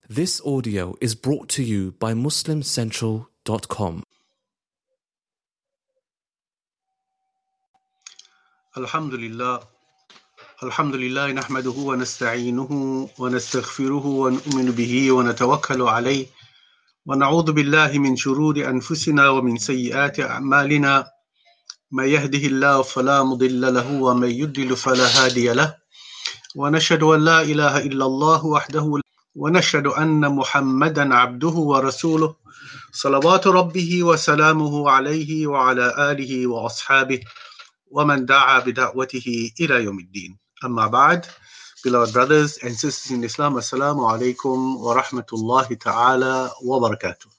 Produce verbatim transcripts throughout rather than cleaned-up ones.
This audio is brought to you by Muslim Central dot com. Alhamdulillah. Alhamdulillah nahmaduhu wa nasta'inuhu wa nastaghfiruhu wa nu'minu bihi wa natawakkalu alayhi wa na'udhu billahi min shururi anfusina wa min sayyiati a'malina man yahdihillahu fala mudilla lahu wa man yudlil fala hadiya lahu wa nashhadu an la ilaha illa Allah wahdahu wa nashhadu anna Muhammadan abduhu wa rasuluhu salawatu rabbihi wa salamuhu alayhi wa ala alihi wa ashabihi wa man da'a bida'watihi ila yawmiddin. Amma ba'd. Beloved brothers and sisters in Islam, assalamu alaikum wa rahmatullahi ta'ala wa barakatuh.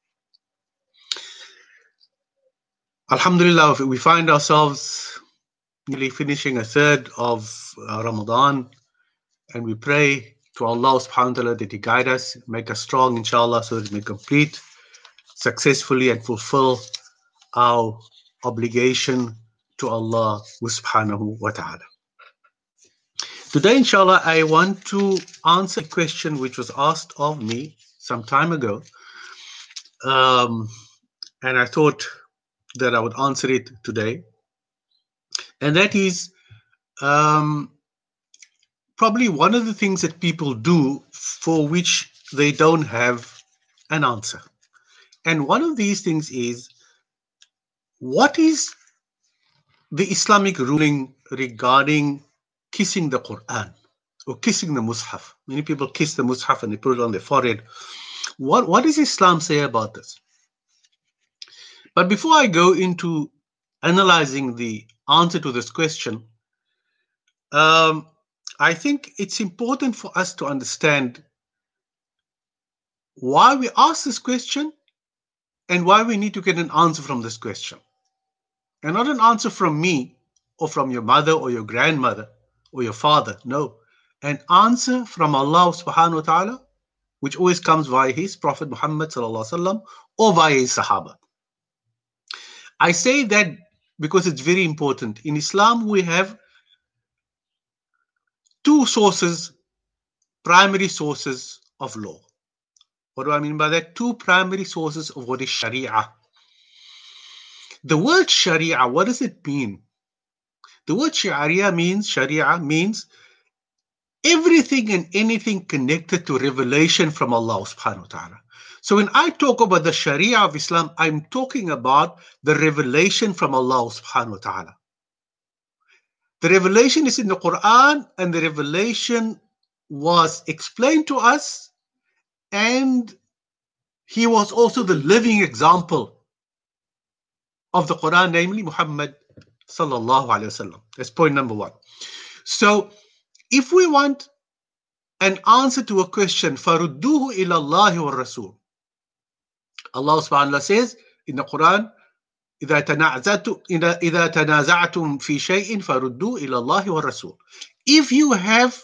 Alhamdulillah, we find ourselves nearly finishing a third of uh, Ramadan, and we pray to Allah subhanahu wa ta'ala that He guide us, make us strong inshallah, so that we complete successfully and fulfill our obligation to Allah subhanahu wa ta'ala. Today, inshallah, I want to answer a question which was asked of me some time ago. Um, and I thought that I would answer it today. And that is um, probably one of the things that people do for which they don't have an answer. And one of these things is, what is the Islamic ruling regarding kissing the Quran or kissing the Mus'haf? Many people kiss the Mus'haf and they put it on their forehead. What, what does Islam say about this? But before I go into analyzing the answer to this question, um, I think it's important for us to understand why we ask this question and why we need to get an answer from this question. And not an answer from me or from your mother or your grandmother or your father. No, an answer from Allah subhanahu wa ta'ala, which always comes via His Prophet Muhammad sallallahu alaihi wasallam or via His Sahaba. I say that because it's very important. In Islam, we have two sources, primary sources of law. What do I mean by that? Two primary sources of what is Sharia. The word Sharia, what does it mean? The word Sharia means, Sharia means everything and anything connected to revelation from Allah subhanahu wa ta'ala. So when I talk about the Sharia of Islam, I'm talking about the revelation from Allah subhanahu wa ta'ala. The revelation is in the Quran, and the revelation was explained to us, and He was also the living example of the Quran, namely Muhammad sallallahu alaihi wasallam. That's point number one. So if we want an answer to a question, farudduhu ila Allahi wa Rasul. Allah subhanahu wa ta'ala says in the Quran, إذا تنازعتم إذا تنازعتم في شيء فردوه إلى الله والرسول. If you have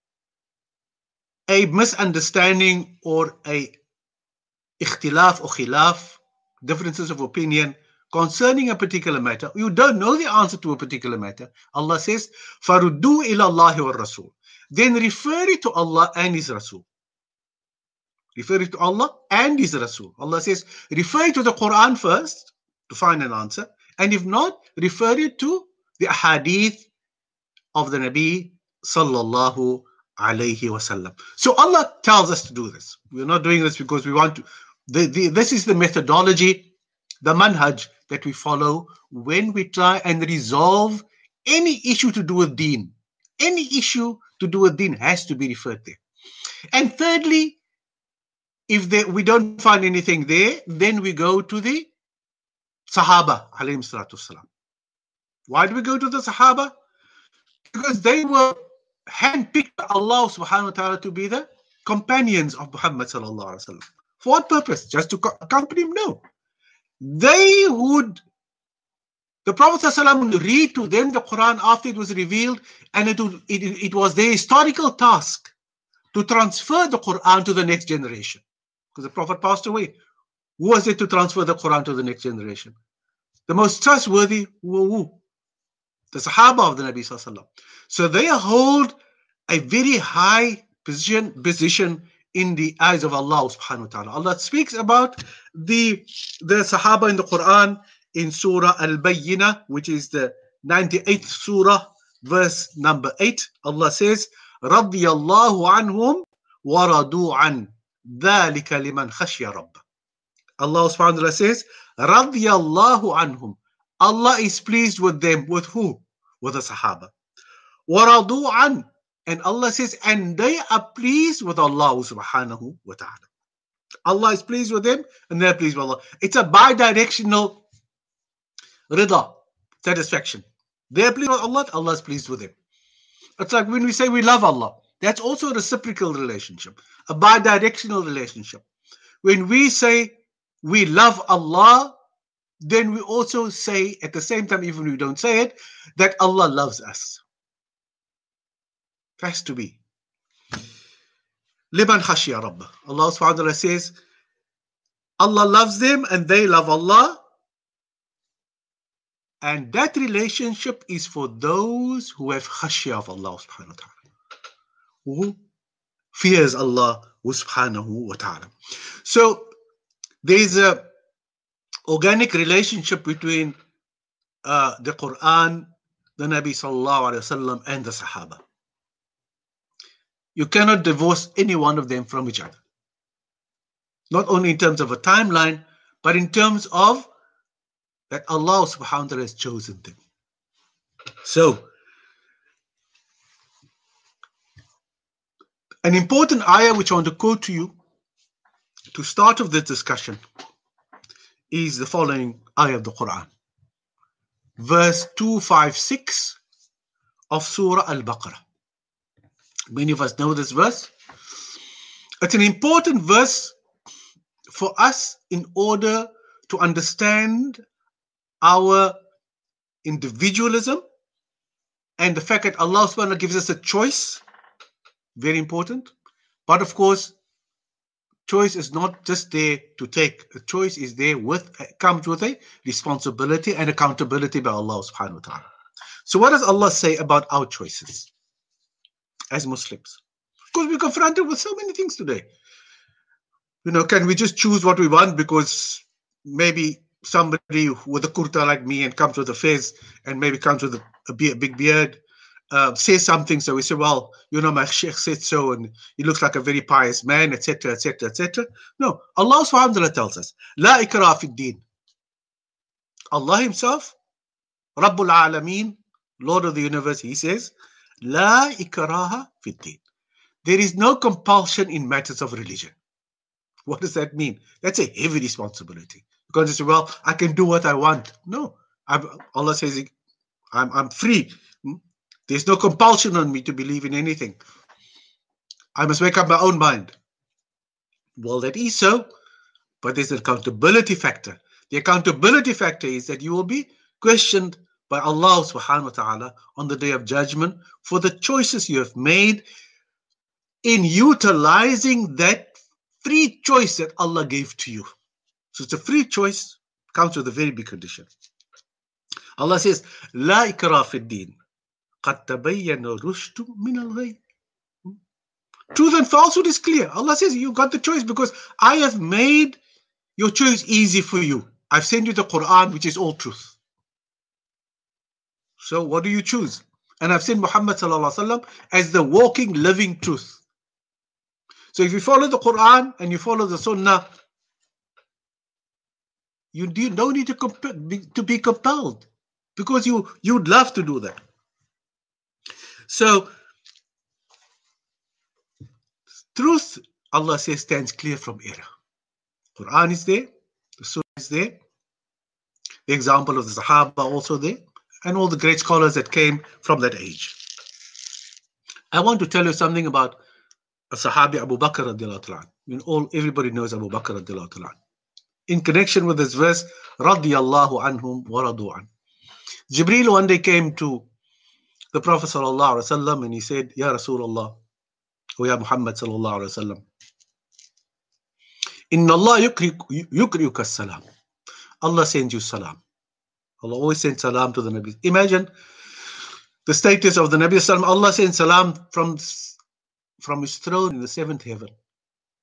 a misunderstanding or a ikhtilaf or khilaf, differences of opinion concerning a particular matter, you don't know the answer to a particular matter, Allah says, فَرُدُّوا إِلَى اللَّهِ وَالرَّسُولِ. Then refer it to Allah and His Rasul. Refer it to Allah and His Rasul. Allah says, refer it to the Quran first to find an answer, and if not, refer it to the ahadith of the Nabi sallallahu alayhi wasallam. So Allah tells us to do this. We're not doing this because we want to. The, the, this is the methodology, the manhaj that we follow when we try and resolve any issue to do with deen. Any issue to do with deen has to be referred there. And thirdly, if they, we don't find anything there, then we go to the Sahaba alayhim salatu wasalam. Why do we go to the Sahaba? Because they were handpicked by Allah subhanahu wa ta'ala to be the companions of Muhammad sallallahu alaihi wasallam. For what purpose? Just to accompany him? No. They would, the Prophet ﷺ would read to them the Quran after it was revealed, and it, would, it, it was their historical task to transfer the Quran to the next generation. Because the Prophet passed away. Who was it to transfer the Quran to the next generation? The most trustworthy were who? The Sahaba of the Nabi Sallallahu Alaihi Wasallam. So they hold a very high position, position in the eyes of Allah subhanahu wa ta'ala. Allah speaks about the, the Sahaba in the Quran in Surah Al-Bayyinah, which is the ninety-eighth Surah, verse number eight. Allah says, رَضِيَ اللَّهُ عَنْهُمْ وَرَضُوا عَنْ ذَلِكَ لِمَنْ خَشْيَ رَبَّهُ. Allah subhanahu wa ta'ala says, رَضِيَ اللَّهُ عَنْهُمْ. Allah is pleased with them. With who? With the Sahaba. وَرَضُوا عَنْ. And Allah says, and they are pleased with Allah subhanahu wa ta'ala. Allah is pleased with them, and they are pleased with Allah. It's a bi-directional rida, satisfaction. They are pleased with Allah, Allah is pleased with them. It's like when we say we love Allah. That's also a reciprocal relationship, a bi-directional relationship. When we say we love Allah, then we also say at the same time, even if we don't say it, that Allah loves us. It has to be. Liman khashiya rabbah. Allah subhanahu wa ta'ala says, Allah loves them and they love Allah. And that relationship is for those who have khashiyah of Allah subhanahu wa ta'ala, who fears Allah subhanahu wa ta'ala. So there is a organic relationship between uh, the Quran, the Nabi sallallahu alaihi wasallam, and the Sahaba. You cannot divorce any one of them from each other. Not only in terms of a timeline, but in terms of that Allah subhanahu wa ta'ala has chosen them. So, an important ayah which I want to quote to you to start off this discussion is the following ayah of the Quran. Verse two fifty-six of Surah Al-Baqarah. Many of us know this verse. It's an important verse for us in order to understand our individualism and the fact that Allah subhanahu wa ta'ala gives us a choice. Very important. But of course, choice is not just there to take. A choice is there with, comes with a responsibility and accountability by Allah subhanahu wa ta'ala. So what does Allah say about our choices as Muslims? Because we're confronted with so many things today. You know, can we just choose what we want because maybe somebody with a kurta like me and comes with a fez and maybe comes with a, a, be- a big beard uh, says something, so we say, well, you know, my sheikh said so and he looks like a very pious man, etc, etc, etc. No, Allah subhanahu wa ta'ala tells us, La ikrah fi din. Allah himself, Rabbul Alameen, Lord of the universe, he says, La ikraha fi din. There is no compulsion in matters of religion. What does that mean? That's a heavy responsibility. Because you say, well, I can do what I want. No. I'm, Allah says, I'm, I'm free. There's no compulsion on me to believe in anything. I must make up my own mind. Well, that is so, but there's an accountability factor. The accountability factor is that you will be questioned by Allah subhanahu wa ta'ala on the day of judgment for the choices you have made in utilizing that free choice that Allah gave to you. So it's a free choice, comes with a very big condition. Allah says, La ikrah fi din. Qad tabayyana rushdu min al-ghayy. Truth and falsehood is clear. Allah says, you got the choice because I have made your choice easy for you. I've sent you the Quran, which is all truth. So what do you choose? And I've sent Muhammad sallallahu alaihi wasallam as the walking, living truth. So if you follow the Quran and you follow the Sunnah, you don't need to, comp- be, to be compelled because you, you'd love to do that. So, truth, Allah says, stands clear from error. Quran is there, the Sunnah is there, the example of the Sahaba also there, and all the great scholars that came from that age. I want to tell you something about a Sahabi, Abu Bakr radiallahu ta'ala. I mean, all, everybody knows Abu Bakr radiallahu ta'ala. In connection with this verse, radiyallahu anhum wa radu an. Jibreel one day came to the Prophet sallallahu alaihi wasallam and he said, Ya Rasulullah, O Ya Muhammad sallallahu alaihi wasallam, Inna Allah yukri'uka salam. Allah sends you salam. Allah always sends salam to the Nabi. Imagine the status of the Nabi sallam. Allah sends salam from, from his throne in the seventh heaven.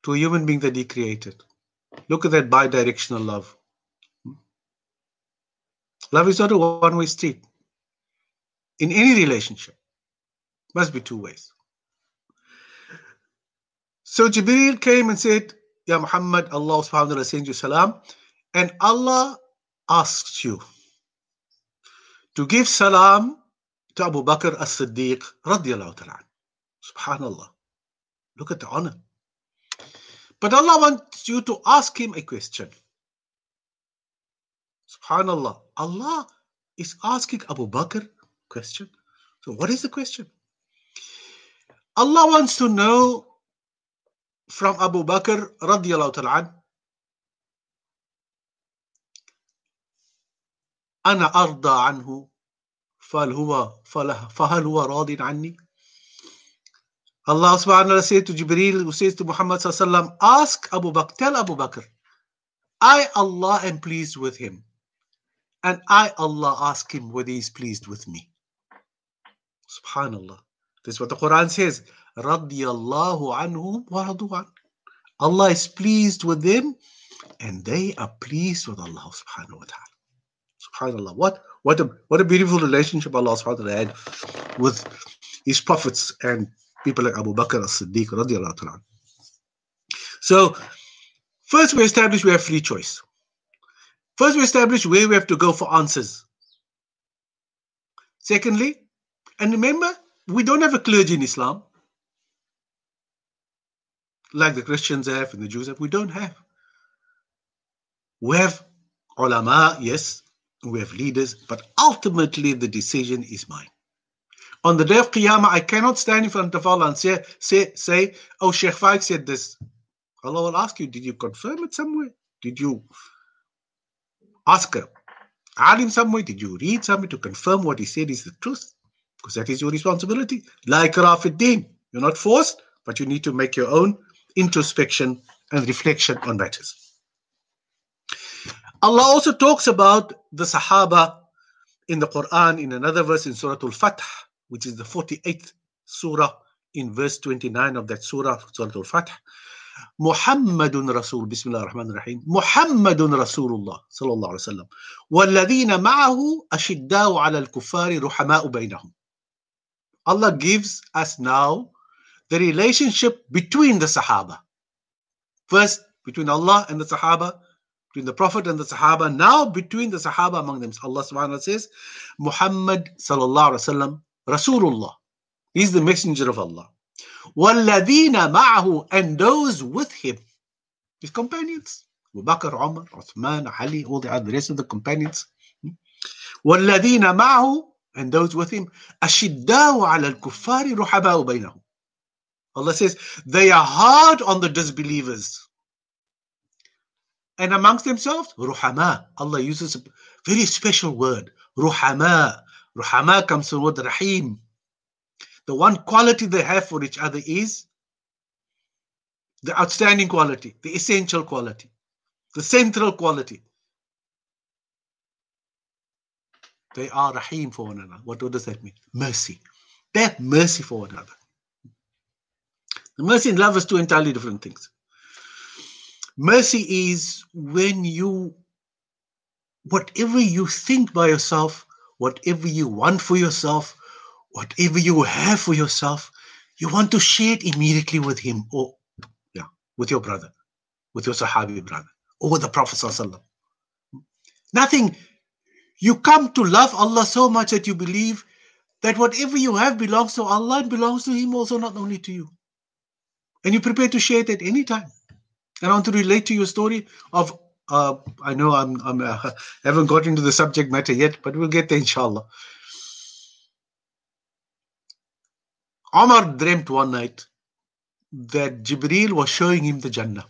to a human being that he created. Look at that bi-directional love. Love is not a one-way street. In any relationship, must be two ways. So Jibreel came and said, Ya Muhammad, Allah subhanahu wa ta'ala sends you salam, and Allah asks you to give salam to Abu Bakr as-Siddiq radiyallahu ta'ala. Subhanallah. Look at the honor. But Allah wants you to ask him a question. Subhanallah. Allah is asking Abu Bakr a question. So what is the question? Allah wants to know from Abu Bakr radiyallahu ta'ala, Ana arda anhu fahal huwa fahal huwa radin anni. Allah subhanahu wa ta'ala said to Jibreel, who says to Muhammad sallallahu alaihi wasallam, ask Abu Bakr, tell Abu Bakr, I Allah am pleased with him, and I Allah ask him whether he is pleased with me. Subhanallah. This is what the Quran says. Radiyallahu anhum wa radu an. Allah is pleased with them, and they are pleased with Allah subhanahu wa ta'ala. Subhanallah. What what a what a beautiful relationship Allah subhanahu wa ta'ala had with his prophets and people like Abu Bakr as-Siddiq radiyallahu ta'ala. So first we establish we have free choice. First we establish where we have to go for answers. Secondly, and remember, we don't have a clergy in Islam like the Christians have and the Jews have. We don't have. We have ulama, yes, we have leaders, but ultimately the decision is mine. On the day of Qiyamah, I cannot stand in front of Allah and say, say, say oh, Sheikh Faik said this. Allah will ask you, did you confirm it somewhere? Did you ask a alim somewhere? Did you read somewhere to confirm what he said is the truth? Because that is your responsibility. La ikraha fi din. You're not forced, but you need to make your own introspection and reflection on matters. Allah also talks about the Sahaba in the Quran in another verse in Surah Al-Fath, which is the forty-eighth surah, in verse twenty-nine of that surah, Surah Al-Fath. Muhammadun Rasul, Bismillah ar-Rahman ar-Rahim. Muhammadun Rasulullah, sallallahu alayhi wa sallam. وَالَّذِينَ مَعَهُ أَشِدَّاءُ عَلَى الْكُفَّارِ رُحَمَاءُ بَيْنَهُم. Allah gives us now the relationship between the Sahaba. First, between Allah and the Sahaba, between the Prophet and the Sahaba, now between the Sahaba among them. Allah subhanahu wa ta'ala says, Muhammad sallallahu alayhi wa sallam, Rasulullah. He's the messenger of Allah. وَالَّذِينَ مَعَهُ, and those with him, his companions. Abu Bakr, Umar, Uthman, Ali, all the other rest of the companions. وَالَّذِينَ مَعَهُ, and those with him, أَشِدَّاءُ عَلَى الْكُفَّارِ رُحَمَاءُ بَيْنَهُم. Allah says, they are hard on the disbelievers. And amongst themselves, ruhama. Allah uses a very special word, ruhama. Ruhama comes from the word rahim. The one quality they have for each other is the outstanding quality, the essential quality, the central quality. They are rahim for one another. What, what does that mean? Mercy. They have mercy for one another. The mercy and love is two entirely different things. Mercy is when you, whatever you think by yourself, whatever you want for yourself, whatever you have for yourself, you want to share it immediately with him, or yeah, with your brother, with your Sahabi brother, or with the Prophet ﷺ. Nothing. You come to love Allah so much that you believe that whatever you have belongs to Allah and belongs to him also, not only to you. And you're prepared to share it at any time. And I want to relate to your story of, uh, I know I'm, I'm uh, haven't got into the subject matter yet, but we'll get there inshallah. Omar dreamt one night that Jibreel was showing him the Jannah.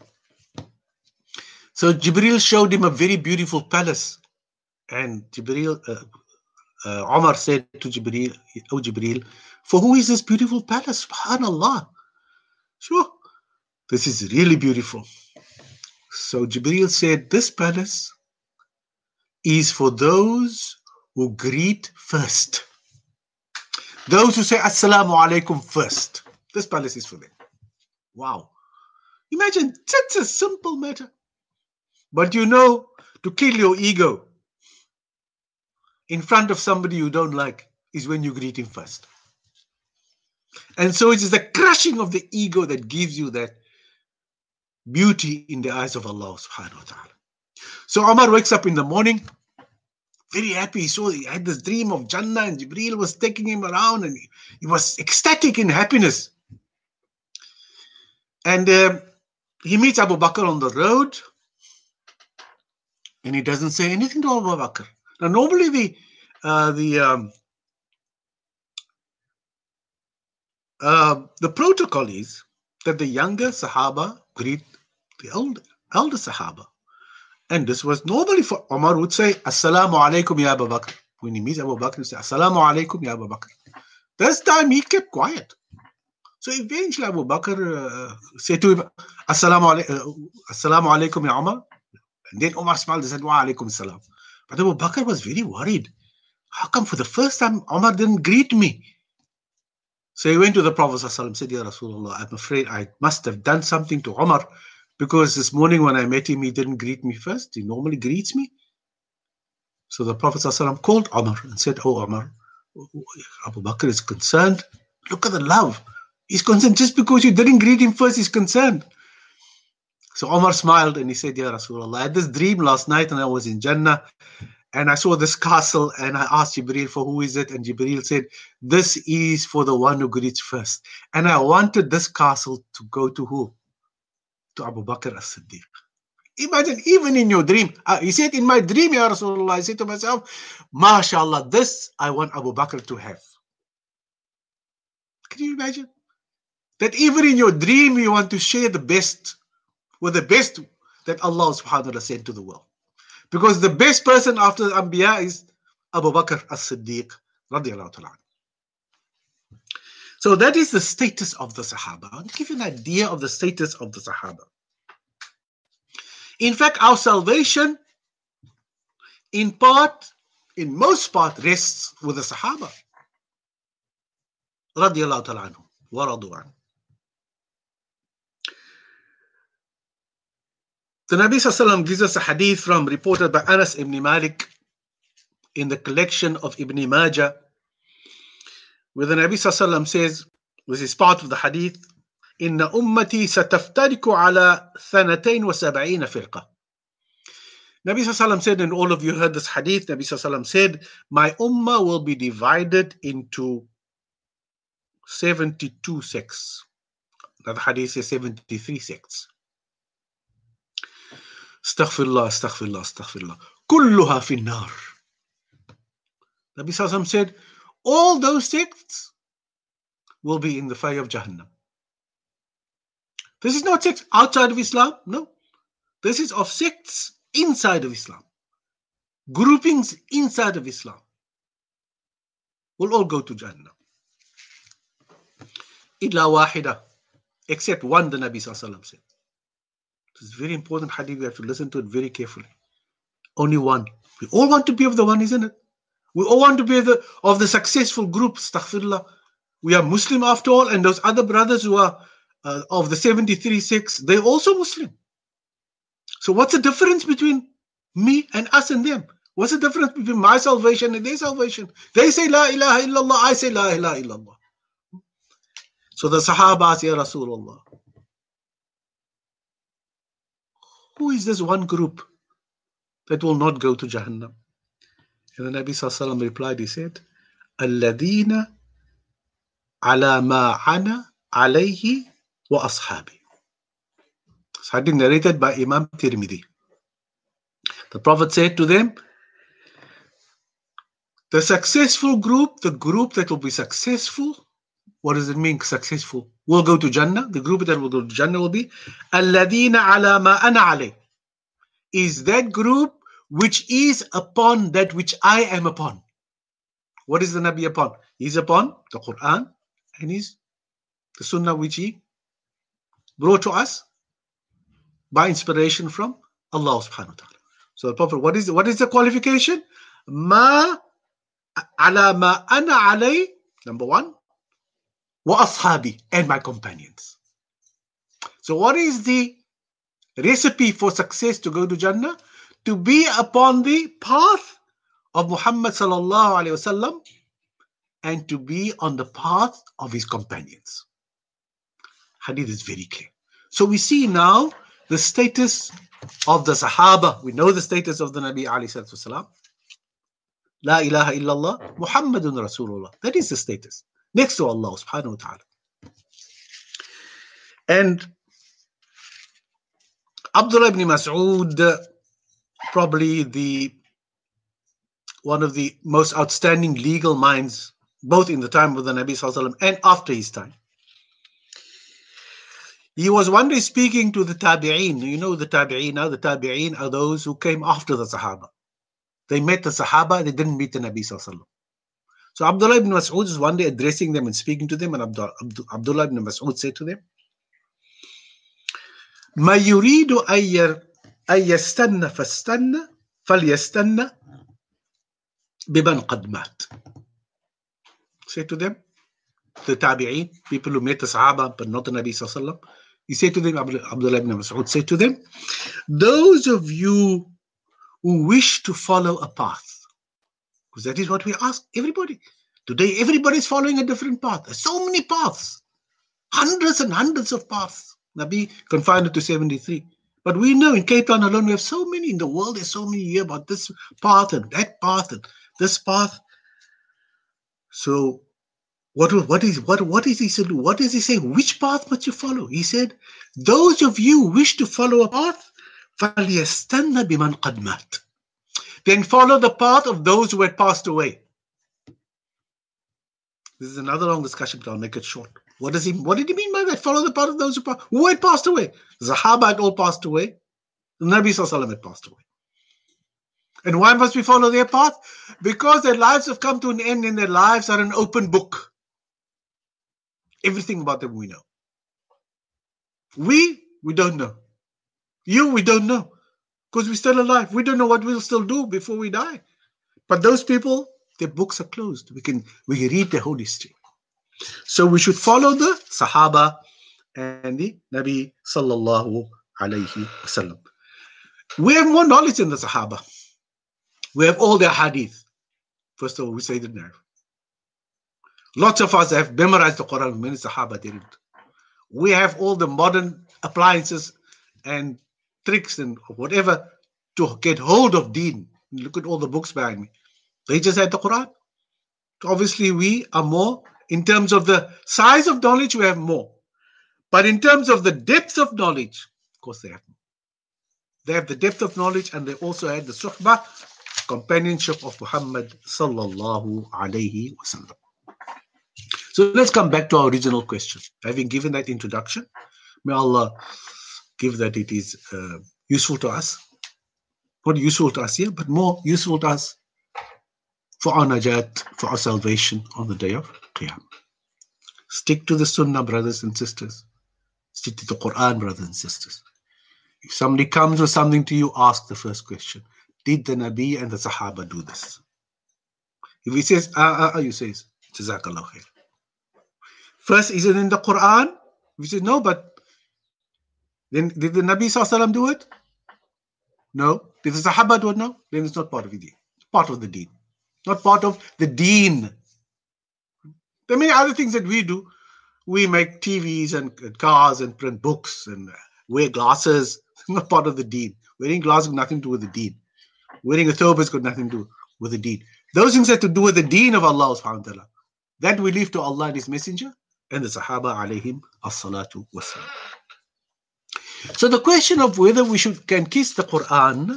So Jibreel showed him a very beautiful palace. And Jibreel, uh, uh, Omar said to Jibreel, oh Jibreel, for who is this beautiful palace? Subhanallah. Sure. This is really beautiful. So Jibreel said, this palace is for those who greet first. Those who say Assalamu alaikum first. This palace is for them. Wow. Imagine, such a simple matter. But you know, to kill your ego in front of somebody you don't like is when you greet him first. And so it is the crushing of the ego that gives you that beauty in the eyes of Allah subhanahu wa ta'ala. So Omar wakes up in the morning, very happy. He saw, he had this dream of Jannah and Jibreel was taking him around and he, he was ecstatic in happiness. And uh, he meets Abu Bakr on the road and he doesn't say anything to Abu Bakr. Now normally the, uh, the, um, uh, the protocol is that the younger Sahaba greet the elder, elder Sahaba. And this was normally for Omar would say, Assalamu alaikum ya Abu Bakr. When he meets Abu Bakr, he would say, Assalamu alaikum ya Abu Bakr. This time he kept quiet. So eventually Abu Bakr uh, said to him, Assalamu alaikum, uh, Assalamu alaikum ya Omar. And then Omar smiled and said, Wa alaikum salam. But Abu Bakr was very worried. How come for the first time Omar didn't greet me? So he went to the Prophet and said, Ya Rasulullah, I'm afraid I must have done something to Omar. Because this morning when I met him, he didn't greet me first. He normally greets me. So the Prophet ﷺ called Omar and said, Oh, Omar, Abu Bakr is concerned. Look at the love. He's concerned just because you didn't greet him first, he's concerned. So Omar smiled and he said, Ya Rasulullah, I had this dream last night and I was in Jannah and I saw this castle and I asked Jibreel for who is it? And Jibreel said, this is for the one who greets first. And I wanted this castle to go to who? To Abu Bakr as-Siddiq. Imagine, even in your dream, uh, he said, in my dream, Ya Rasulullah, I said to myself, MashaAllah, this I want Abu Bakr to have. Can you imagine? That even in your dream, you want to share the best with the best that Allah subhanahu wa ta'ala sent to the world. Because the best person after the Anbiya is Abu Bakr as-Siddiq, radiallahu ta'ala. So that is the status of the Sahaba. I'll give you an idea of the status of the Sahaba. In fact, our salvation, in part, in most part, rests with the Sahaba. Radiallahu ta'ala anhu, wa radu anhu. The Nabi Sallallahu Alaihi Wasallam gives us a hadith from, reported by Anas ibn Malik in the collection of Ibn Majah, where the Nabi Sallallahu Alaihi Wasallam says, this is part of the hadith, Inna ummati sataftariku ala thanatain wa sab'ina firqa. Nabi Sallallahu Alaihi Wasallam said, and all of you heard this hadith, Nabi Sallallahu Alaihi Wasallam said, my ummah will be divided into seventy-two sects. Another hadith says seventy-three sects. Astaghfirullah, astaghfirullah, astaghfirullah. Kulluha fi nar. Nabi Sallallahu Alaihi Wasallam said, all those sects will be in the fire of Jahannam. This is not sects outside of Islam. No. This is of sects inside of Islam. Groupings inside of Islam will all go to Jahannam. Illa wahida. Except one, the Nabi Sallallahu Alaihi Wasallam said. This is a very important hadith. We have to listen to it very carefully. Only one. We all want to be of the one, isn't it? We all want to be the, of the successful group. Astaghfirullah. We are Muslim after all, and those other brothers who are uh, of the seventy-three sects, they're also Muslim. So what's the difference between me and us and them? What's the difference between my salvation and their salvation? They say La ilaha illallah, I say La ilaha illallah. So the Sahaba asked, Ya Rasulullah, who is this one group that will not go to Jahannam? And the Nabi Sallallahu Alaihi Wasallam replied, he said, Alladina ala ma ana alayhi wa ashabi. It's hadith narrated by Imam Tirmidhi. The Prophet said to them, the successful group, the group that will be successful, what does it mean successful? Will go to Jannah. The group that will go to Jannah will be Alladina ala ma ana alayhi. Is that group which is upon that which I am upon. What is the Nabi upon? He's upon the Quran and he's the Sunnah which he brought to us by inspiration from Allah subhanahu wa ta'ala. So the Prophet, what is what is the qualification? Ma ala ma ana alay, number one, wa ashabi, and my companions. So what is the recipe for success to go to Jannah? To be upon the path of Muhammad sallallahu alaihi wasallam and to be on the path of his companions. Hadith is very clear. So we see now the status of the Sahaba. We know the status of the Nabi alayhi salatu wasalam. La ilaha illallah Muhammadun Rasulullah. That is the status. Next to Allah subhanahu wa ta'ala. And Abdullah ibn Mas'ud, probably the one of the most outstanding legal minds, both in the time of the Nabi sallallahu alaihi wasallam and after his time. He was one day speaking to the Tabi'een. You know the Tabi'een now? The Tabi'een are those who came after the Sahaba. They met the Sahaba, they didn't meet the Nabi sallallahu alaihi wasallam. So Abdullah ibn Mas'ud is one day addressing them and speaking to them, and Abdullah, Abdullah ibn Mas'ud said to them, ما يريد أن يستنى فاستنى فليستنى بمن قد مات. Say to them, the Tabi'een, people who met the Sahaba but not the Nabi sallallahu alaihi wasallam, he said to them, Abdullah ibn Mas'ud said to them, those of you who wish to follow a path, because that is what we ask everybody. Today everybody is following a different path. There's so many paths, hundreds and hundreds of paths. Nabi confined it to seventy-three. But we know in Cape Town alone, we have so many in the world. There's so many here about this path and that path and this path. So what, what is what, what is he saying? What is he saying? Which path must you follow? He said, those of you who wish to follow a path, فَلْيَسْتَنَّ بِمَنْ قَدْ مَاتَ. Then follow the path of those who had passed away. This is another long discussion, but I'll make it short. What does he? What did he mean by that? Follow the path of those who, passed, who had passed away. The Sahaba had all passed away. The Nabi sallallahu alaihi wasallam had passed away. And why must we follow their path? Because their lives have come to an end and their lives are an open book. Everything about them we know. We, we don't know. You, we don't know. Because we're still alive. We don't know what we'll still do before we die. But those people, their books are closed. We can, we can read their whole history. So we should follow the Sahaba and the Nabi sallallahu alayhi wasallam. We have more knowledge than the Sahaba. We have all their hadith. First of all, we say the narrative. Lots of us have memorized the Quran. Many Sahaba didn't. We have all the modern appliances and tricks and whatever to get hold of deen. Look at all the books behind me. They just had the Quran. Obviously, we are more. In terms of the size of knowledge, we have more. But in terms of the depth of knowledge, of course they have more. They have the depth of knowledge, and they also had the suhbah, companionship of Muhammad sallallahu alayhi wasallam. So let's come back to our original question. Having given that introduction, may Allah give that it is uh, useful to us. Not useful to us here, but more useful to us for our najat, for our salvation on the day of Qiyamah. Stick to the Sunnah, brothers and sisters. Stick to the Quran, brothers and sisters. If somebody comes with something to you, ask the first question. Did the Nabi and the Sahaba do this? If he says, ah, ah, ah, you say, Jazakallah khair. First, is it in the Quran? If he says, no, but then did the Nabi sallallahu alaihi wasallam do it? No. Did the Sahaba do it? No. Then it's not part of the deen. It's part of the deen. Not part of the deen. There are many other things that we do. We make T Vs and cars and print books and wear glasses. It's not part of the deen. Wearing glasses has nothing to do with the deen. Wearing a thobe has got nothing to do with the deen. Those things have to do with the deen of Allah subhanahu wa ta'ala. That we leave to Allah and His Messenger and the Sahaba alayhim as-salatu was-salam. So the question of whether we should can kiss the Quran,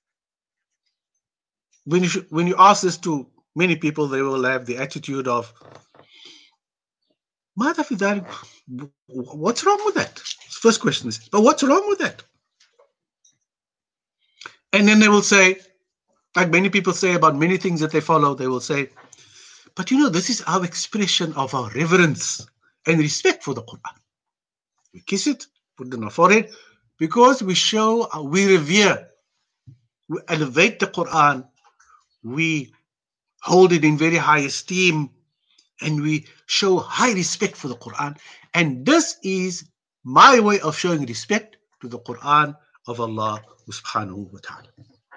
when you, should, when you ask this to many people, they will have the attitude of, what's wrong with that? First question is, but what's wrong with that? And then they will say, like many people say about many things that they follow, they will say, but you know, this is our expression of our reverence and respect for the Quran. We kiss it, put it on our forehead, because we show, we revere, we elevate the Quran, we hold it in very high esteem, and we show high respect for the Quran. And this is my way of showing respect to the Quran of Allah subhanahu wa ta'ala.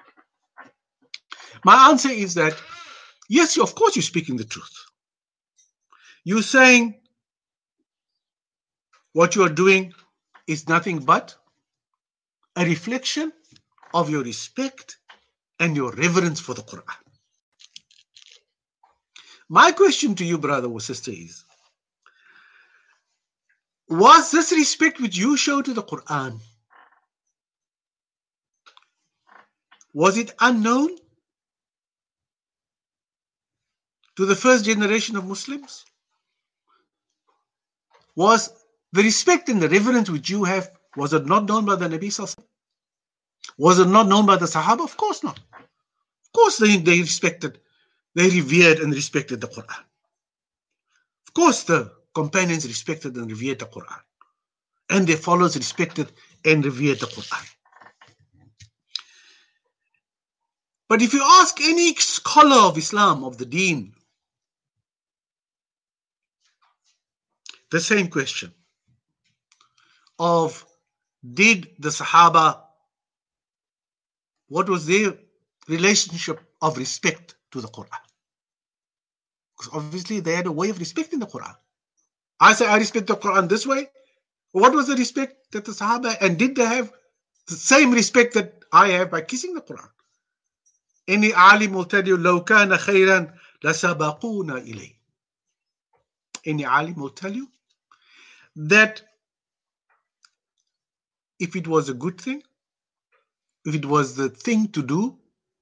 My answer is that, yes, of course you're speaking the truth. You're saying what you are doing is nothing but a reflection of your respect and your reverence for the Quran. My question to you, brother or sister, is, was this respect which you show to the Quran, was it unknown to the first generation of Muslims? Was the respect and the reverence which you have, was it not known by the Nabi Sallallahu Alaihi Wasallam? Was it not known by the Sahaba? Of course not. Of course they, they respected, they revered and respected the Quran. Of course the companions respected and revered the Quran. And their followers respected and revered the Quran. But if you ask any scholar of Islam, of the Deen, the same question of, did the Sahaba, what was their relationship of respect to the Quran? Because obviously they had a way of respecting the Quran. I say I respect the Quran this way. What was the respect that the Sahaba, and did they have the same respect that I have by kissing the Quran? Any alim will tell you, لو كان خيرا لسبقونا إليه. Any alim will tell you that if it was a good thing, if it was the thing to do,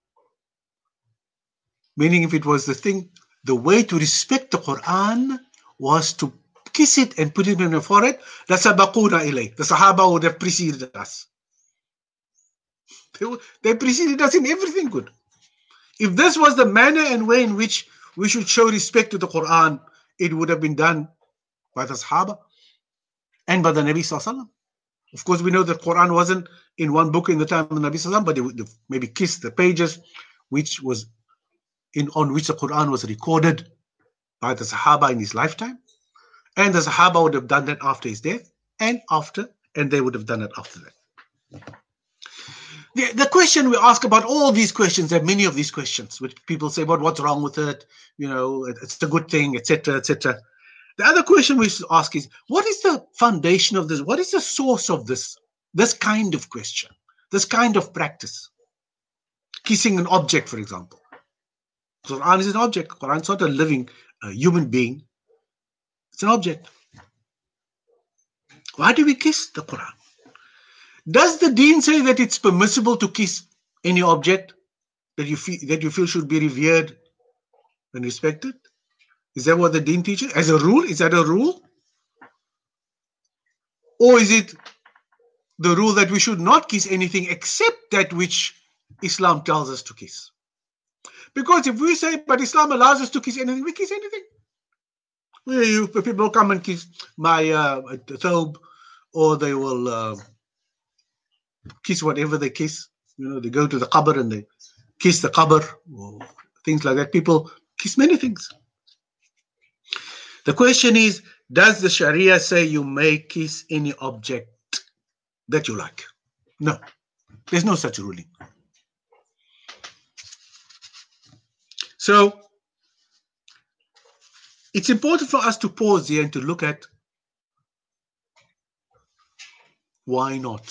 meaning if it was the thing, the way to respect the Quran was to kiss it and put it on your forehead, لَسَبَقُونَ إِلَيْهِ. The Sahaba would have preceded us. They, they preceded us in everything good. If this was the manner and way in which we should show respect to the Quran, it would have been done by the Sahaba and by the Nabi Sallallahu Alaihi Wasallam. Of course, we know that Quran wasn't in one book in the time of the Nabi Sallallahu Alaihi Wasallam, but they would have maybe kissed the pages which was in on which the Quran was recorded by the Sahaba in his lifetime. And the Sahaba would have done that after his death, and after, and they would have done it after that. The, the question we ask about all these questions, there are many of these questions, which people say, "But what's wrong with it? You know, it's a good thing, et cetera, et cetera" The other question we should ask is, what is the foundation of this? What is the source of this? This kind of question, this kind of practice. Kissing an object, for example. Quran is an object. Quran is not a living uh, human being. It's an object. Why do we kiss the Quran? Does the Deen say that it's permissible to kiss any object that you feel that you feel should be revered and respected? Is that what the Deen teaches? As a rule, is that a rule? Or is it the rule that we should not kiss anything except that which Islam tells us to kiss? Because if we say, but Islam allows us to kiss anything, we kiss anything. You, people come and kiss my uh, thobe, or they will uh, kiss whatever they kiss. You know, they go to the qabr and they kiss the qabr, or things like that. People kiss many things. The question is, does the Sharia say you may kiss any object that you like? No, there's no such ruling. So, it's important for us to pause here and to look at why not?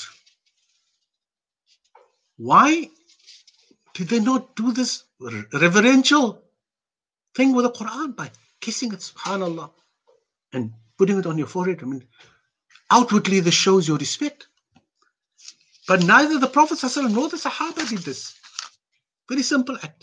Why did they not do this reverential thing with the Quran by kissing it, subhanAllah, and putting it on your forehead? I mean, outwardly this shows your respect. But neither the Prophet ﷺ nor the Sahaba did this. Very simple act.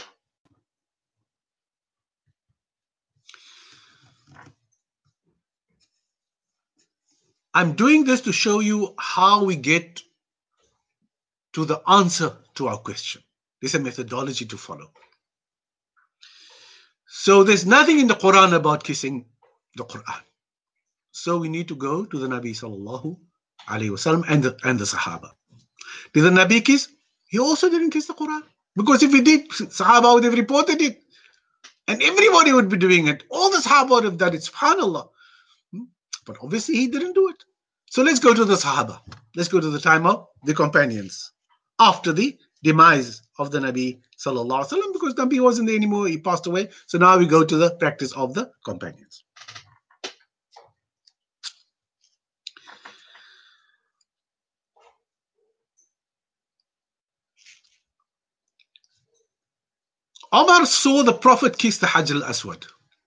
I'm doing this to show you how we get to the answer to our question. There's a methodology to follow. So there's nothing in the Quran about kissing the Quran. So we need to go to the Nabi Sallallahu Alaihi Wasallam and the, and the Sahaba. Did the Nabi kiss? He also didn't kiss the Quran. Because if he did, Sahaba would have reported it. And everybody would be doing it. All the Sahaba would have done it, subhanAllah. But obviously he didn't do it. So let's go to the Sahaba. Let's go to the time of the companions after the demise of the Nabi sallallahu alaihi wasallam, because Nabi wasn't there anymore, he passed away. So now we go to the practice of the companions. Omar saw the Prophet kiss the Hajar al-Aswad.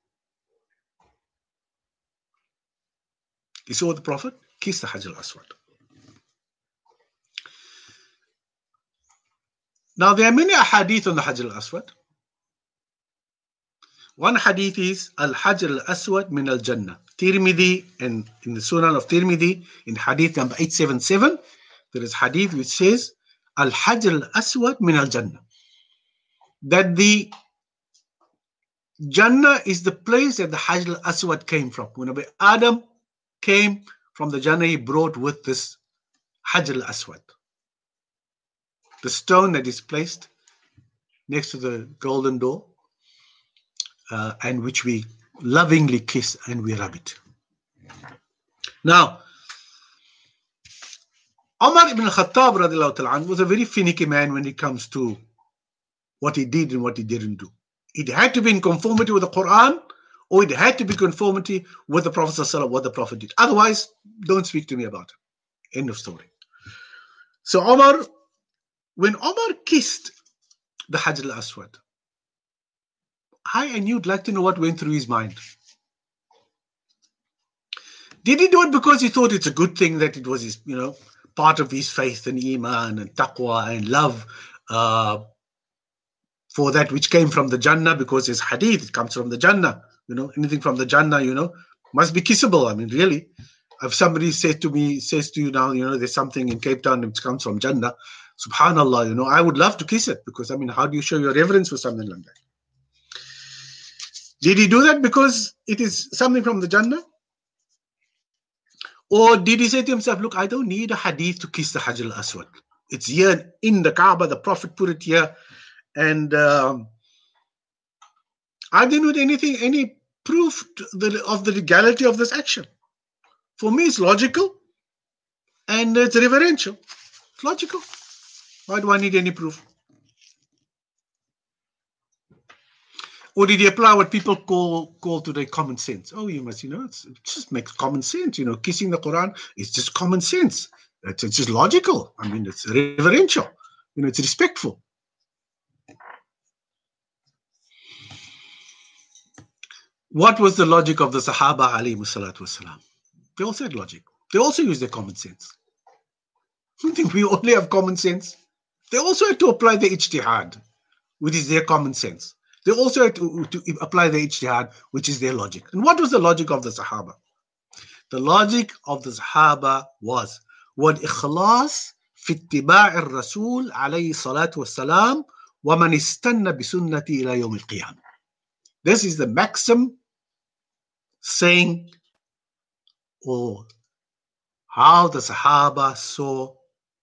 He saw the Prophet kiss the Hajar al-Aswad. Now there are many hadith on the Hajar al-Aswad. One hadith is Al-Hajar al-Aswad min al-Jannah. Tirmidhi, and in the Sunan of Tirmidhi, in hadith number eight seventy-seven, there is hadith which says Al-Hajar al-Aswad min al-Jannah. That the Jannah is the place that the Hajar al-Aswad came from. When Adam came from the Jannah, he brought with this Hajar al-Aswad, the stone that is placed next to the golden door, uh, and which we lovingly kiss and we rub it. Now, Umar ibn al-Khattab radiallahu ta'ala was a very finicky man when it comes to what he did and what he didn't do. It had to be in conformity with the Quran, or it had to be conformity with the Prophet sallallahu alaihi wasallam, what the Prophet did. Otherwise, don't speak to me about it. End of story. So Omar, when Omar kissed the Hajar al-Aswad, I and you'd like to know what went through his mind. Did he do it because he thought it's a good thing, that it was his, you know, part of his faith and iman and taqwa and love uh, for that which came from the Jannah, because it's hadith, it comes from the Jannah. You know, anything from the Jannah, you know, must be kissable. I mean, really, if somebody says to me, says to you now, you know, there's something in Cape Town which comes from Jannah, subhanallah, you know, I would love to kiss it, because, I mean, how do you show your reverence for something like that? Did he do that because it is something from the Jannah? Or did he say to himself, look, I don't need a hadith to kiss the Hajar al-Aswad. It's here in the Kaaba, the Prophet put it here, and um, I didn't need anything, any proof to the, of the legality of this action. For me, it's logical and it's reverential. It's logical. Why do I need any proof? Or did he apply what people call call today common sense? Oh, you must, you know, it's, it just makes common sense. You know, kissing the Quran is just common sense. It's, it's just logical. I mean, it's reverential. You know, it's respectful. What was the logic of the Sahaba alayhi salatu wasalam? They also had logic. They also used their common sense. I don't think we only have common sense. They also had to apply their ijtihad, which is their common sense. They also had to, to apply their ijtihad, which is their logic. And what was the logic of the Sahaba? The logic of the Sahaba was وَالْإِخْلَاصِ فِي اتِّبَاعِ الرَّسُولِ عَلَيْهِ الصَّلَاةُ وَالسَّلَامُ وَمَنِ اسْتَنَّ بِسُنَّتِي إِلَى يَوْمِ الْقِيَامَةِ. This is the maxim saying, or how the Sahaba saw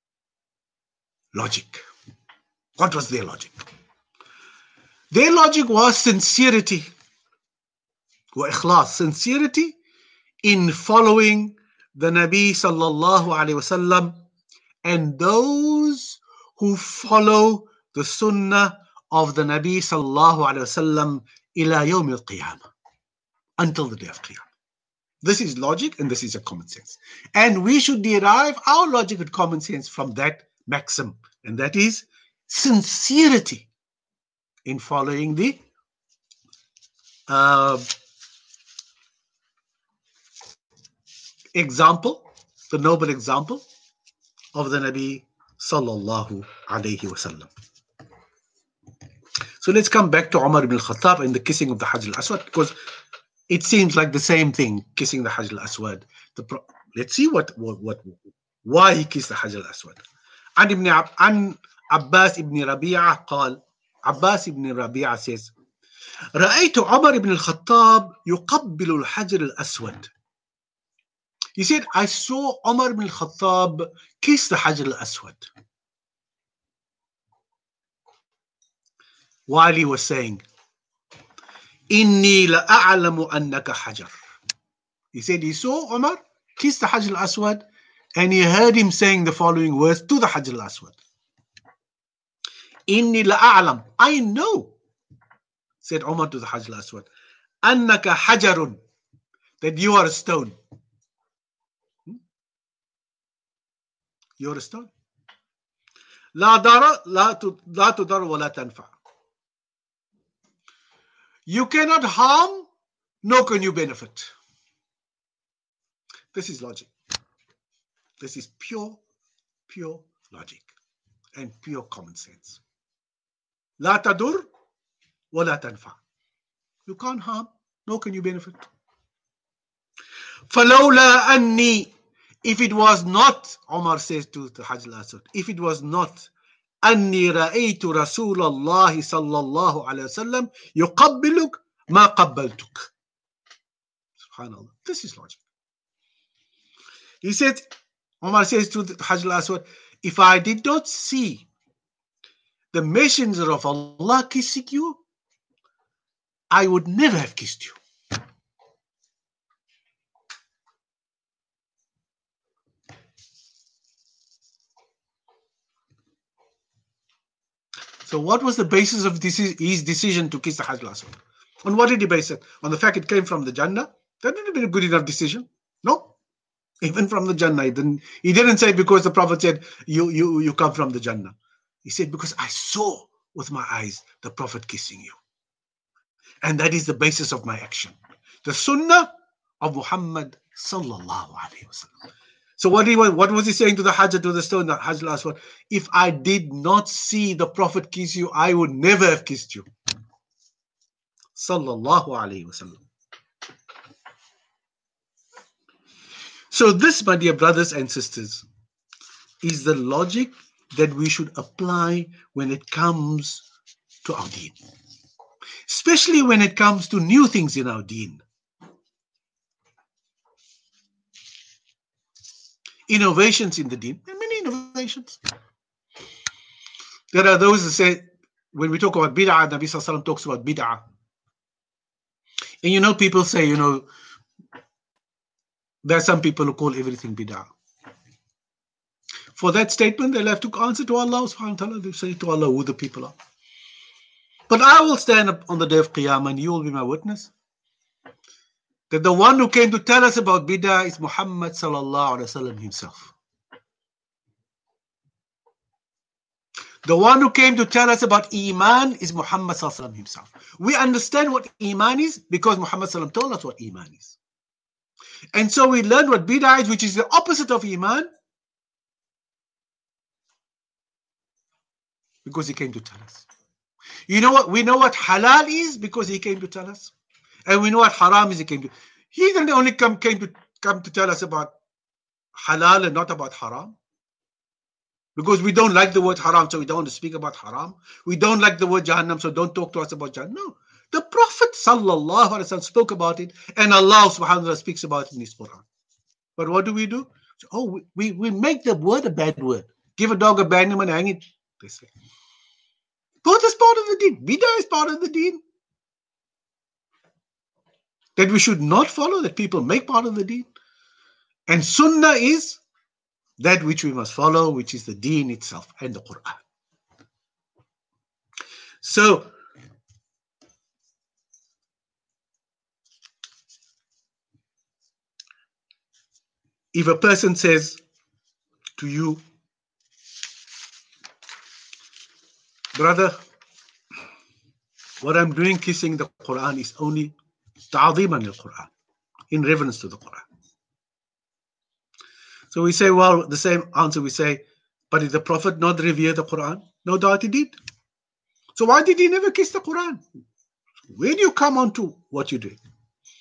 logic. What was their logic? Their logic was sincerity, wa ikhlas, sincerity in following the Nabi sallallahu alaihi wasallam and those who follow the sunnah of the Nabi sallallahu alaihi wasallam ila yawm al-qiyamah, until the day of Qiyamah. This is logic and this is a common sense. And we should derive our logic and common sense from that maxim, and that is sincerity in following the uh, example, the noble example of the Nabi sallallahu alayhi wasallam. So let's come back to Umar ibn al-Khattab and the kissing of the Hajar al-Aswad, because it seems like the same thing, kissing the Hajar al-Aswad. The pro- let's see what, what, what, why he kissed the Hajar al-Aswad. عن ابن عب- عن عباس ibn Rabi'ah قال, Abbas ibn Rabi'ah says, رأيت عمر ibn al-Khattab يقبل الحجر الأسود. He said, I saw Umar ibn al-Khattab kiss the Hajar al-Aswad while he was saying, إني لأعلم أنك حجر. He said he saw Umar kiss the Hajar al-Aswad And he heard him saying the following words to the Hajar al-Aswad. Inni la'a'lam. I know, said Umar to the Hajar al-Aswad, annaka hajarun, that you are a stone. Hmm? You are a stone. La dara, la tudar wa la tanfa. You cannot harm, nor can you benefit. This is logic. This is pure, pure logic and pure common sense. La tadur wa la tanfa. You can't harm, nor can you benefit. Falawla anni, if it was not, Omar says to the Hajar al-Aswad, if it was not, anni ra'aytu Rasulullah sallallahu alayhi wa sallam yuqabbiluk ma qabbaltuk. Subhanallah. This is logic. He said, Omar says to the Hajar al-Aswad, if I did not see the messenger of Allah kissing you, I would never have kissed you. So what was the basis of this, his decision to kiss the Hajar al-Aswad? On what did he base it? On the fact it came from the Jannah? That would have been a good enough decision. No. Even from the Jannah. He didn't, he didn't say because the Prophet said, you, you, you come from the Jannah. He said, because I saw with my eyes the Prophet kissing you. And that is the basis of my action. The Sunnah of Muhammad sallallahu alayhi wa sallam. So what, he was, what was he saying to the Hajar, to the stone, the Hajar al-Aswad? If I did not see the Prophet kiss you, I would never have kissed you. Sallallahu alayhi wa sallam. So this, my dear brothers and sisters, is the logic that we should apply when it comes to our deen. Especially when it comes to new things in our deen. Innovations in the deen. There are many innovations. There are those that say, when we talk about bid'ah, Nabi Sallallahu Alaihi Wasallam talks about bid'ah. And you know, people say, you know, there are some people who call everything bid'ah. For that statement, they'll have to answer to Allah subhanahu wa ta'ala. They say to Allah who the people are. But I will stand up on the day of Qiyamah and you will be my witness that the one who came to tell us about bid'ah is Muhammad sallallahu alaihi wasallam himself. The one who came to tell us about Iman is Muhammad sallallahu alaihi wasallam himself. We understand what Iman is because Muhammad sallallahu alaihi wasallam told us what Iman is. And so we learn what bid'ah is, which is the opposite of Iman, because he came to tell us. You know what? We know what halal is because he came to tell us. And we know what haram is, he came to. He didn't only come, came to come to tell us about halal and not about haram. Because we don't like the word haram, so we don't want to speak about haram. We don't like the word Jahannam, so don't talk to us about Jahannam. No. The Prophet sallallahu alaihi wasallam spoke about it, and Allah subhanahu wa ta'ala speaks about it in his Quran. But what do we do? So, oh, we, we, we make the word a bad word. Give a dog a bad name and hang it, they say. Both is part of the deen. Bid'ah is part of the deen. That we should not follow, that people make part of the deen. And sunnah is that which we must follow, which is the deen itself and the Quran. So, if a person says to you, brother, what I'm doing kissing the Quran is only ta'ziman al-Quran, in reverence to the Quran. So we say, well, the same answer we say, but did the Prophet not revere the Quran? No doubt he did. So why did he never kiss the Quran? Where do you come on to what you're doing?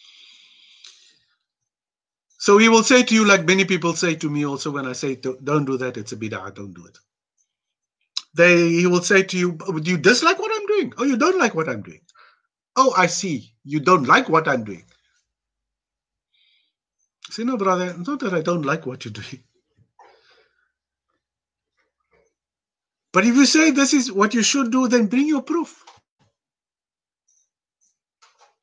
So he will say to you, like many people say to me also when I say, don't do that, it's a bid'ah, don't do it. They, he will say to you, do you dislike what I'm doing? Oh, you don't like what I'm doing. Oh, I see. You don't like what I'm doing. I say, no, brother, it's not that I don't like what you're doing. But if you say this is what you should do, then bring your proof.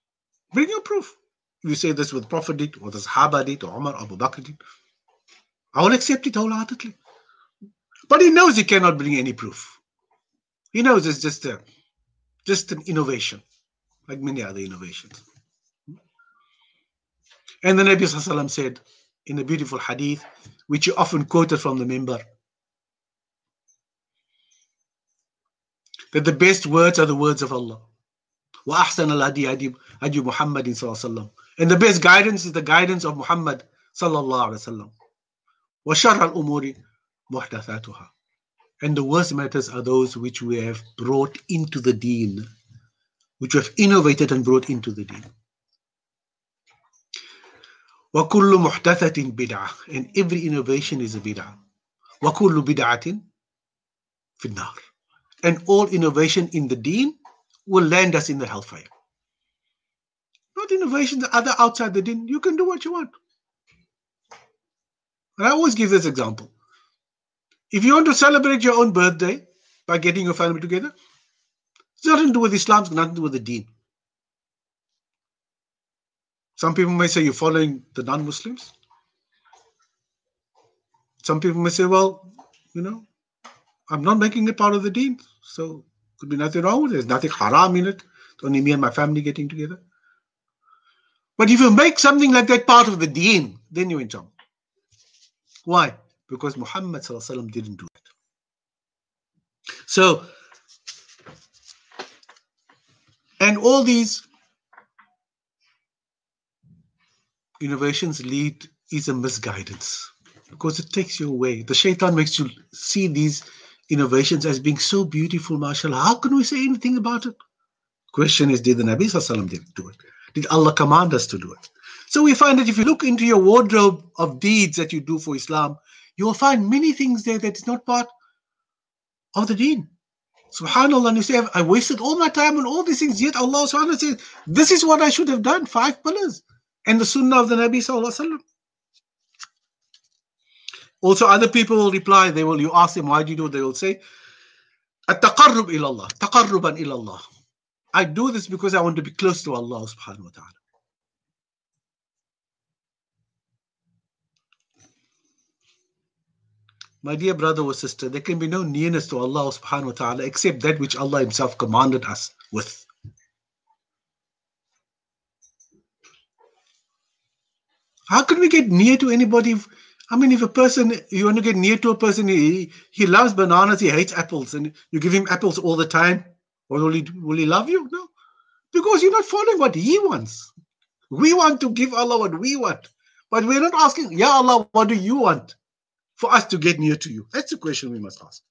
Bring your proof. If you say this with Prophet did, or the Sahaba did, or Umar, Abu Bakr did, I will accept it wholeheartedly. But he knows he cannot bring any proof. He knows it's just a, just an innovation, like many other innovations. And the Nabi Sallallahu Alaihi Wasallam said in a beautiful hadith, which he often quoted from the minbar, that the best words are the words of Allah. وَأَحْسَنَ الْهَدِيِ هَدْيُ مُحَمَّدٍ صَلَّى اللَّهُ عَلَيْهِ وسلم. And the best guidance is the guidance of Muhammad sallallahu alaihi wasallam. وَشَرَّ الْأُمُورِ مُحْدَثَاتُهَا. And the worst matters are those which we have brought into the deen, which we have innovated and brought into the deen. وَكُلُّ مُحْدَثَةٍ بِدْعَةٍ. And every innovation is a bid'ah. وَكُلُّ بِدْعَةٍ فِي النَّارِ. And all innovation in the deen will land us in the hellfire. Not innovation that other outside the deen. You can do what you want. And I always give this example. If you want to celebrate your own birthday by getting your family together, it's nothing to do with Islam, it's nothing to do with the deen. Some people may say you're following the non-Muslims. Some people may say, well, you know, I'm not making it part of the deen, so could be nothing wrong with it. There's nothing haram in it. It's only me and my family getting together. But if you make something like that part of the deen, then you're in trouble. Why? Because Muhammad sallallahu alaihi wasallam didn't do it. So, and all these innovations lead is a misguidance, because it takes you away. The shaitan makes you see these innovations as being so beautiful, mashallah. How can we say anything about it? Question is, did the Nabi sallallahu alaihi wasallam do it? Did Allah command us to do it? So we find that if you look into your wardrobe of deeds that you do for Islam, you will find many things there that is not part of the deen. Subhanallah, and you say, I wasted all my time on all these things, yet Allah subhanahu wa ta'ala says, this is what I should have done, five pillars, and the sunnah of the Nabi sallallahu alaihi wasallam. Also, other people will reply, they will, you ask them, why do you do it? They will say, At-taqarrub ilallah, taqarruban ilallah. I do this because I want to be close to Allah subhanahu wa ta'ala. My dear brother or sister, there can be no nearness to Allah subhanahu wa ta'ala except that which Allah himself commanded us with. How can we get near to anybody? If, I mean, if a person, you want to get near to a person, he, he loves bananas, he hates apples, and you give him apples all the time, will he, will he love you? No. Because you're not following what he wants. We want to give Allah what we want. But we're not asking, Ya Allah, what do you want for us to get near to you? That's the question we must ask.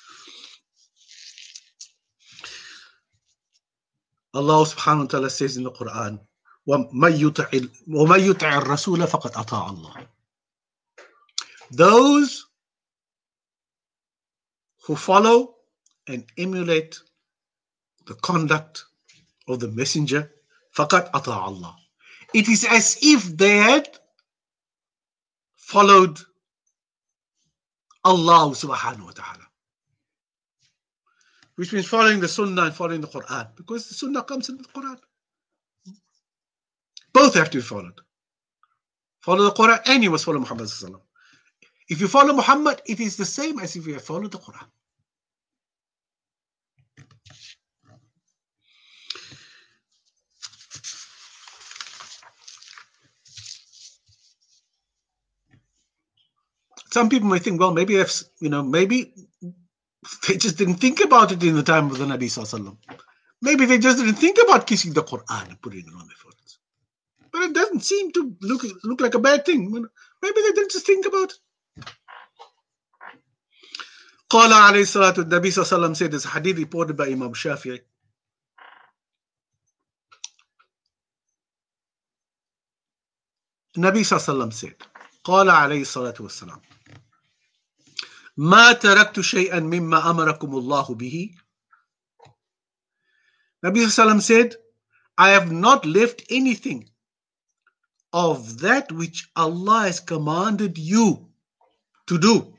Allah subhanahu wa ta'ala says in the Quran, وَمَن يُطِعِ الرَّسُولَ فَقَدْ أَطَاعَ اللَّهَ. Those who follow and emulate the conduct of the messenger, فَقَدْ أَطَاعَ اللَّهَ. It is as if they had followed Allah subhanahu wa ta'ala. Which means following the sunnah and following the Quran. Because the sunnah comes in the Quran. Both have to be followed. Follow the Quran and you must follow Muhammad sallallahu alaihi wasallam. If you follow Muhammad, it is the same as if you have followed the Quran. Some people may think, well, maybe they've, you know, maybe they just didn't think about it in the time of the Nabi sallallahu alaihi wasallam. Maybe they just didn't think about kissing the Quran and putting it on their foreheads. But it doesn't seem to look look like a bad thing. Maybe they didn't just think about it. Qala alayhi salatu, the Nabi sallallahu alaihi wasallam said, this hadith reported by Imam Shafi'i. The Nabi sallallahu alaihi wasallam said, Qala alayhi salatu wassalam, ما تركت شيئا مما أمركم الله به. Nabi Sallam said, I have not left anything of that which Allah has commanded you to do.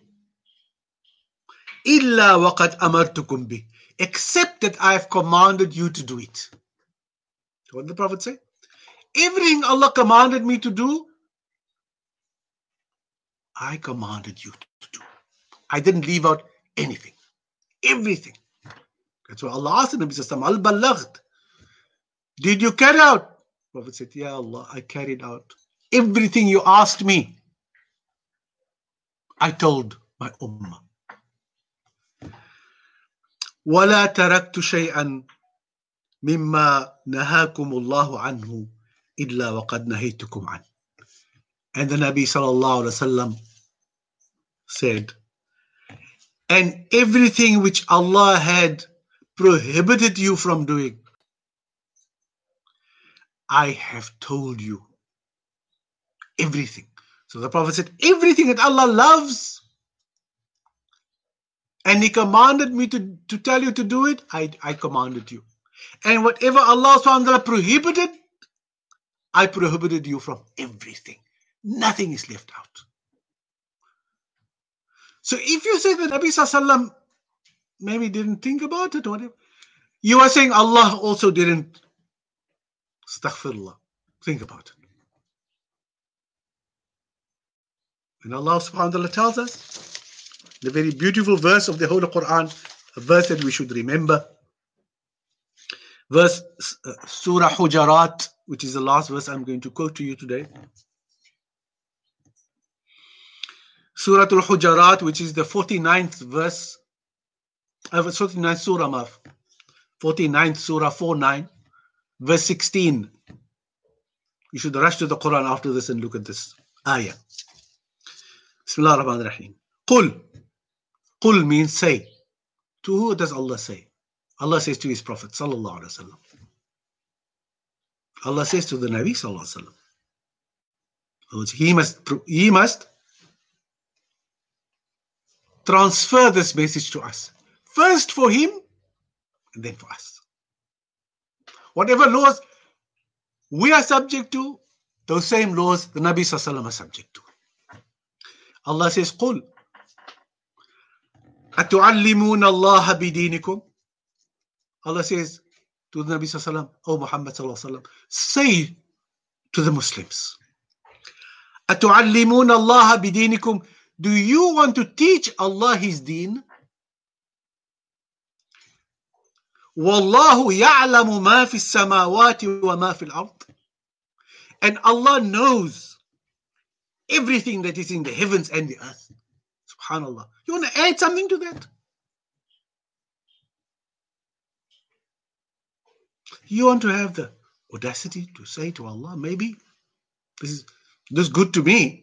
إِلَّا وَقَدْ أَمَرْتُكُمْ بِهِ. Except that I have commanded you to do it. What did the Prophet say? Everything Allah commanded me to do, I commanded you to do. I didn't leave out anything. Everything. That's why Allah asked the Nabi Sallallahu Alaihi Wasallam, Al-Ballaght. Did you carry out? Prophet said, Ya Allah, I carried out everything you asked me. I told my ummah. وَلَا تَرَكْتُ شَيْئًا مِمَّا نَهَاكُمُ اللَّهُ عَنْهُ إِلَّا وَقَدْ نَهَيْتُكُمْ عَنْهُ. And the Nabi Sallallahu Alaihi Wasallam said, and everything which Allah had prohibited you from doing, I have told you. Everything. So the Prophet said, everything that Allah loves, and He commanded me to, to tell you to do it, I, I commanded you. And whatever Allah subhanahu wa ta'ala prohibited, I prohibited you from everything. Nothing is left out. So if you say that Nabi Sallallahu Alaihi Wasallam maybe didn't think about it or whatever, you are saying Allah also didn't, astaghfirullah, think about it. And Allah subhanahu wa ta'ala tells us, the very beautiful verse of the Holy Quran, a verse that we should remember, verse uh, Surah Hujarat, which is the last verse I'm going to quote to you today. Surah Al-Hujarat, which is the forty-ninth verse, uh, forty-ninth Surah, Maf, forty-ninth Surah, forty-nine, verse sixteen. You should rush to the Quran after this and look at this ayah. Bismillah ar-Rahman ar-Rahim. Qul. Qul means say. To who does Allah say? Allah says to His Prophet Sallallahu Alaihi Wasallam. Allah says to the Nabi Sallallahu Alaihi Wasallam. He must, he must transfer this message to us. First for him, and then for us. Whatever laws we are subject to, those same laws the Nabi Sallallahu Alaihi Wasallam is subject to. Allah says, Qul. أَتُعَلِّمُونَ اللَّهَ بِدِينِكُمْ. Allah says to the Nabi Sallallahu Alaihi Wasallam, O Muhammad Sallallahu Alaihi Wasallam, say to the Muslims, أَتُعَلِّمُونَ اللَّهَ بِدِينِكُمْ. Do you want to teach Allah His deen? وَاللَّهُ يَعْلَمُ مَا فِي السَّمَاوَاتِ وَمَا فِي الْأَرْضِ. And Allah knows everything that is in the heavens and the earth. SubhanAllah. You want to add something to that? You want to have the audacity to say to Allah, maybe this is this is good to me.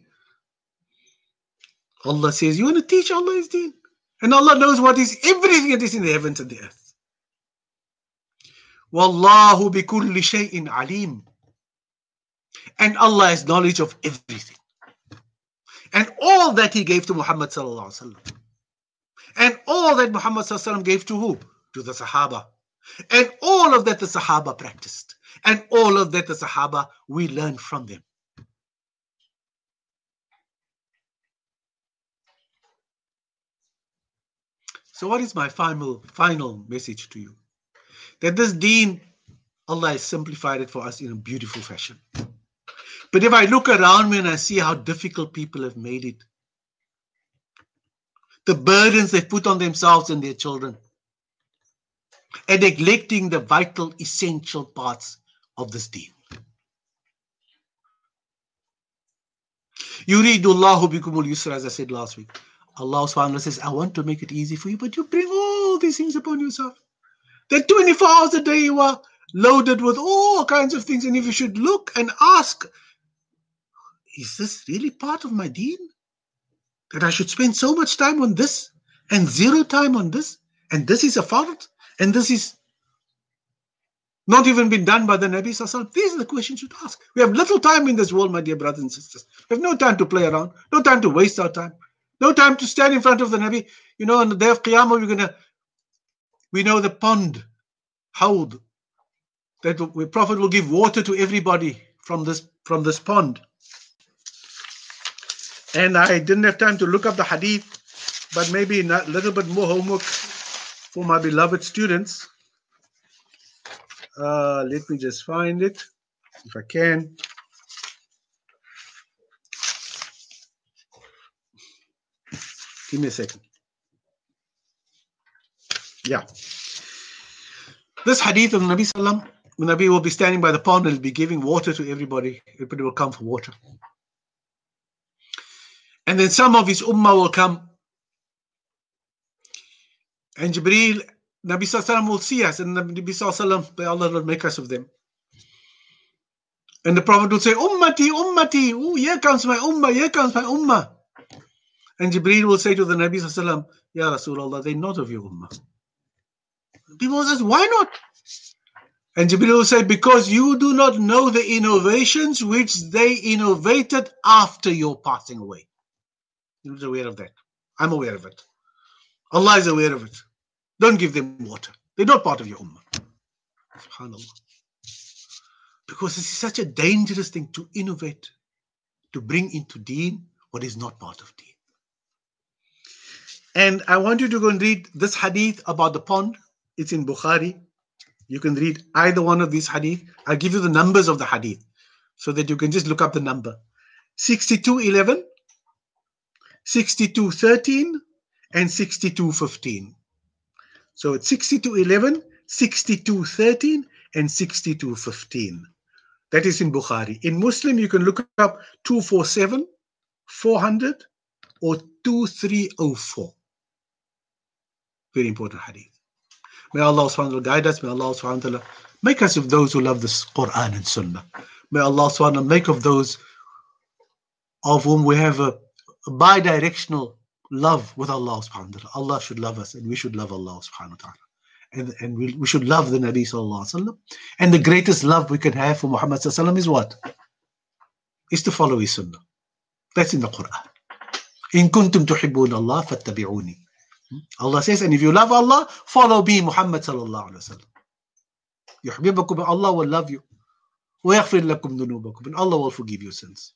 Allah says, you want to teach Allah His deen? And Allah knows what is everything that is in the heavens and the earth. Wallahu bi kulli shay'in alim. And Allah has knowledge of everything. And all that He gave to Muhammad Sallallahu Alaihi Wasallam. And all that Muhammad Sallallahu Alaihi Wasallam gave to who? To the Sahaba. And all of that the Sahaba practiced. And all of that the Sahaba, we learned from them. So what is my final, final message to you? That this deen, Allah has simplified it for us in a beautiful fashion. But if I look around me and I see how difficult people have made it, the burdens they've put on themselves and their children, and neglecting the vital, essential parts of this deen. Yuridullahu bikumul yusra, as I said last week. Allah subhanahu wa ta'ala says, I want to make it easy for you, but you bring all these things upon yourself. That twenty-four hours a day you are loaded with all kinds of things, and if you should look and ask, is this really part of my deen? That I should spend so much time on this and zero time on this, and this is a fard, and this is not even been done by the Nabi Sallallahu Alaihi Wasallam. These are the questions you should ask. We have little time in this world, my dear brothers and sisters. We have no time to play around, no time to waste our time, no time to stand in front of the Nabi. You know, on the day of Qiyamah, we're gonna, we know the pond, Hawd, that the Prophet will give water to everybody from this from this pond. And I didn't have time to look up the hadith, but maybe a little bit more homework for my beloved students. Uh, let me just find it, if I can. Give me a second. Yeah. This hadith of Nabi Sallam, the Nabi will be standing by the pond and will be giving water to everybody. Everybody will come for water. And then some of his ummah will come. And Jibreel, Nabi Sallam will see us. And Nabi Sallam, may Allah will make us of them. And the Prophet will say, Ummati, Ummati. Oh, here comes my ummah, here comes my ummah. And Jibreel will say to the Nabi Sallam, Ya Rasulullah, they're not of your ummah. People will say, why not? And Jibreel will say, because you do not know the innovations which they innovated after your passing away. You're aware of that. I'm aware of it. Allah is aware of it. Don't give them water. They're not part of your ummah. SubhanAllah. Because this is such a dangerous thing to innovate, to bring into deen what is not part of deen. And I want you to go and read this hadith about the pond. It's in Bukhari. You can read either one of these hadith. I'll give you the numbers of the hadith so that you can just look up the number. sixty-two eleven, sixty-two thirteen, and sixty-two fifteen. So it's sixty-two eleven, sixty-two thirteen, and sixty-two fifteen. That is in Bukhari. In Muslim, you can look up two forty-seven, four hundred, or two three oh four. Very important hadith. May Allah subhanahu wa ta'ala guide us. May Allah subhanahu wa ta'ala make us of those who love this Quran and Sunnah. May Allah subhanahu wa ta'ala make of those of whom we have a, a bi-directional love with Allah subhanahu wa ta'ala. Allah should love us and we should love Allah subhanahu wa ta'ala. And, and we, we should love the Nabi sallallahu alaihi wasallam. And the greatest love we can have for Muhammad sallallahu alaihi wasallam is what? Is to follow his Sunnah. That's in the Quran. In kuntum tuhibbun Allah fattabi'uni. Allah says, and if you love Allah, follow me, Muhammad sallallahu alaihi wasallam. Yuhibbukum, Allah will love you. وَيَغْفِرْ لَكُمْ ذُنُوبَكُمْ, and Allah will forgive your sins.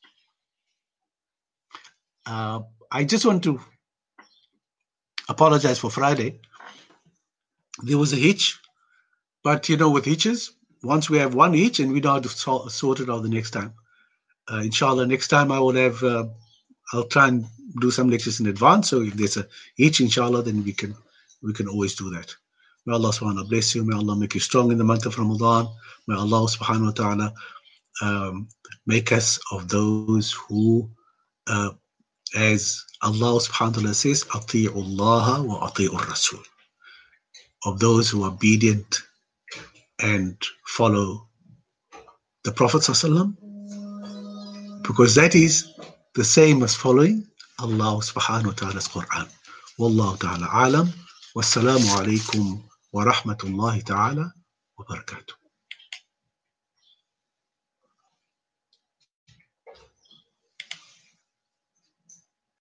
Uh, I just want to apologize for Friday. There was a hitch, but you know, with hitches, once we have one hitch and we know how to so sort it out the next time. Uh, inshallah, next time I will have, uh, I'll try and do some lectures in advance. So if there's a hitch, inshallah, then we can we can always do that. May Allah subhanahu wa ta'ala bless you. May Allah make you strong in the month of Ramadan. May Allah subhanahu wa ta'ala um, make us of those who, uh, as Allah subhanahu wa ta'ala says, Ati'u Allah wa Ati'u Rasul. Of those who are obedient and follow the Prophet sallallahu alaihi wasallam, because that is the same as following Allah subhanahu wa ta'ala's Quran. Wallahu ta'ala alam. Wassalamu alaikum wa rahmatullahi ta'ala wa barakatuh.